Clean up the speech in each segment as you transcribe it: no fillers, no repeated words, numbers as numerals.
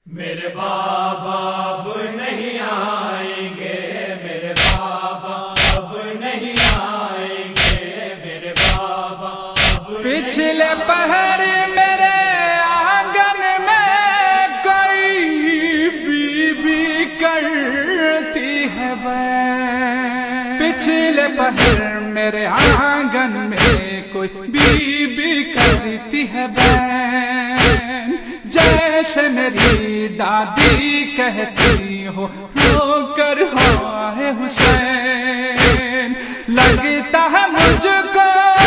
میرے بابا اب نہیں آئیں گے، میرے بابا اب نہیں آئیں گے، میرے بابا اب پچھلے پہر میرے آنگن میں کوئی بی بی کرتی ہے بین، پچھلے پہر میرے آنگن میں کوئی بی بی کرتی ہے بین، جیسے میری دادی کہتی ہو رو کر ہائے حسین، لگتا ہے مجھ کو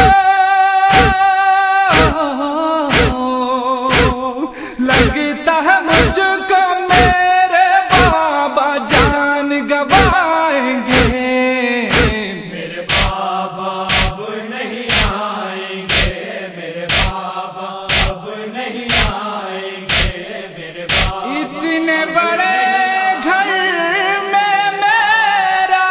لگتا ہے مجھ کو میرے بابا جان گوائیں گے، میرے بابا اب نہیں آئیں گے، میرے بابا اب نہیں آئیں گے، میرے بابا اتنے بڑے گھر میں میرا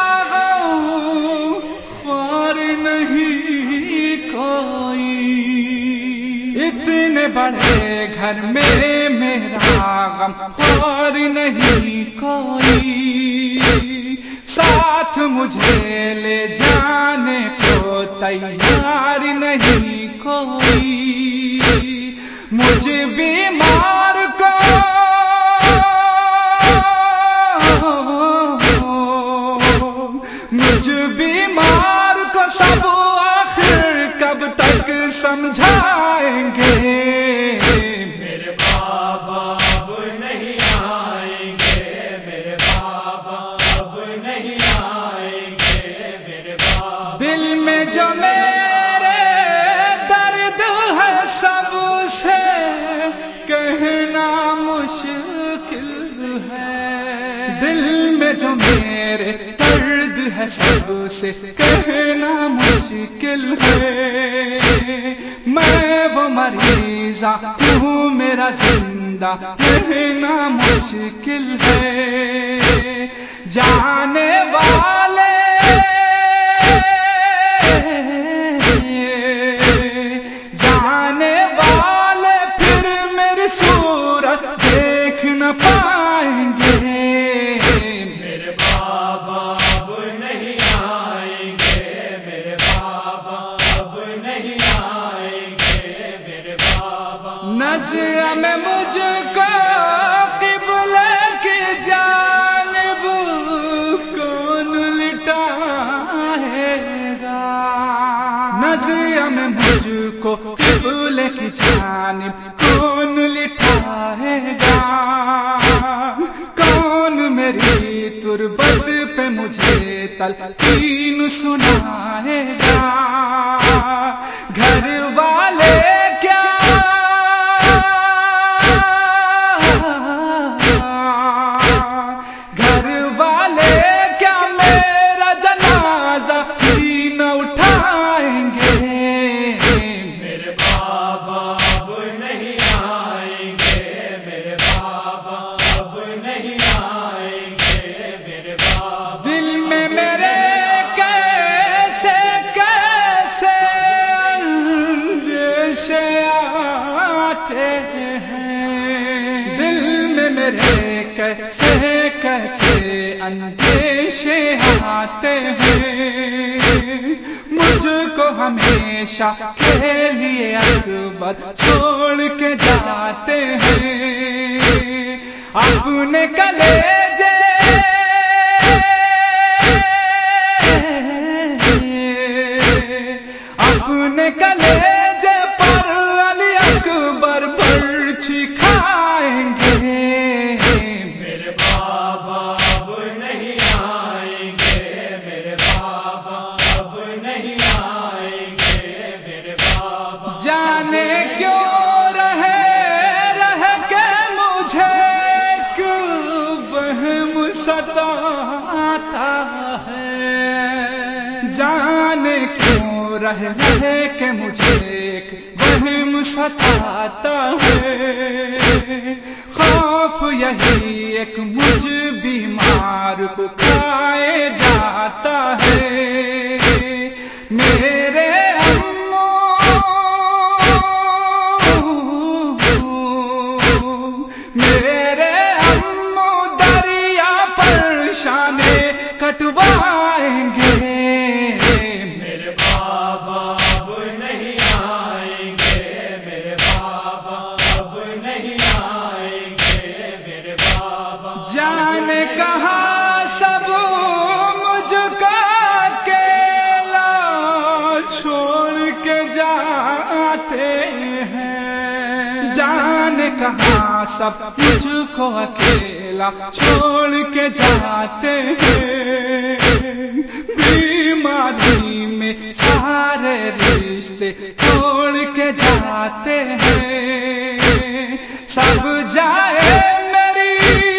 خوار نہیں کوئی، اتنے بڑے گھر میں میرا غم خوار نہیں کوئی، ساتھ مجھے لے جانے کو تیار نہیں کوئی، مجھ بیمار کو مجھ بیمار کو سب آخر کب تک سمجھائیں گے، میرے بابا اب نہیں آئیں گے، میرے بابا اب نہیں آئیں گے، میرے بابا دل میں جو میرے درد ہے سب سے کہنا مشکل ہے، دل میں جو میرے درد ہے سب سے کہنا مشکل ہے، میں وہ مریضہ ہوں میرا زندہ رہنا مشکل ہے، جانے والے جانے والے پھر میری صورت دیکھ نہ پائیں گے، میرے بابا اب نہیں آئیں گے، میرے بابا اب نہیں آئیں گے، میرے بابا نظر میں مجھ کو قبلے کی جانب کون لٹائے گا، نظر میں مجھ کو قبلے کی جانب کون لٹائے گا، کون میری تربت پہ مجھے تلقین سنائے گا، گھر والے کیا گھر والے کیا میرا جنازہ بھی نہ اٹھائیں گے، میرے بابا اب نہیں آئیں گے، میرے بابا اب نہیں آئیں گے، میرے بابا دل میں میرے کیسے کیسے اندیشے آتے ہیں، دل میں میرے کیسے کیسے اندیشے آتے ہیں، مجھ کو ہمیشہ کے لیے اکبر چھوڑ کے جاتے ہیں، اپنے کلیجے اپنے کلیجے پر علی اکبر برچھی کھائیں گے، میرے بابا اب نہیں آئیں گے، میرے بابا اب نہیں آئیں گے، میرے بابا جانے کیوں رہ کے مجھے ایک وہم ستاتا ہے، جانے کیوں رہ کے مجھے ایک وہم ستاتا ہے، خوف یہی ایک مجھ بیمار کو کھائے جاتا ہے، میرے میرے کٹوائیں گے، میرے بابا اب نہیں آئیں گے، میرے بابا اب نہیں آئیں گے، میرے بابا جانے کہاں سب مجھ کو اکیلا چھوڑ کے جاتے ہیں، جانے کہاں سب مجھ کو اکیلا چھوڑ کے جاتے ہیں، بیماری میں سارے رشتے توڑ کے جاتے ہیں، سب جائے میری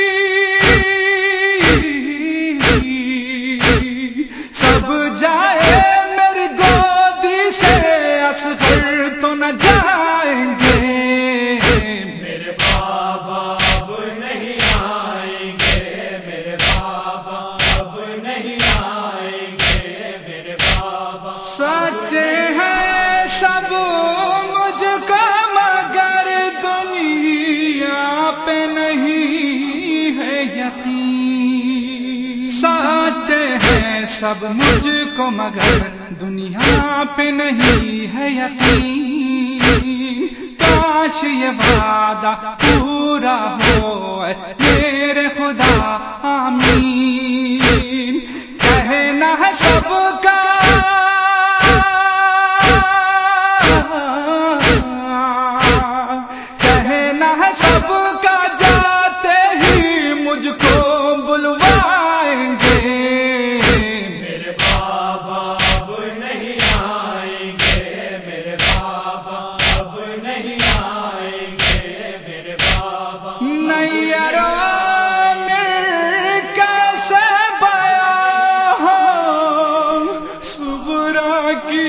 سب جائے میری گودی سے، اصغر تو نہ جائیں گے، میرے بابا اب نہیں آئیں گے، میرے بابا اب نہیں آئیں گے، میرے بابا سچے ہیں سب مجھ کو مگر دنیا پہ نہیں ہے یقین، سچے ہیں سب مجھ کو مگر دنیا پہ نہیں ہے یقین، کاش یہ وعدہ پورا ہو اے میرے خدا آمین، کہنا ہے سب کا کہنا ہے سب کا جاتے ہی مجھ کو بلوائیں گے، میرے بابا اب نہیں آئیں گے، میرے بابا اب نہیں آئیں گے، میرے بابا نہیں یارو کیسے بیاں ہو صبرا کی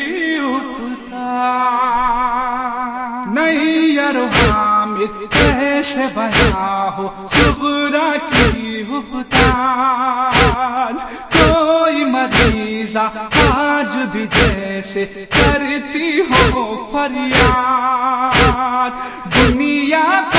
افطار، نہیں یارو حامد کیسے بیاں ہو صبرا کی افطار، کوئی مریضہ آج بھی جیسے کرتی ہو فریاد، دنیا